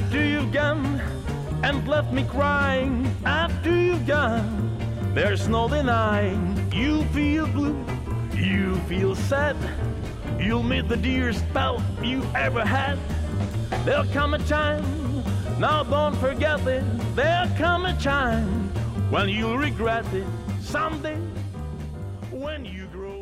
After you've gone and left me crying, after you've gone, there's no denying. You feel blue, you feel sad. You'll meet the dearest pal you ever had. There'll come a time, now don't forget it. There'll come a time when you'll regret it. Someday when you grow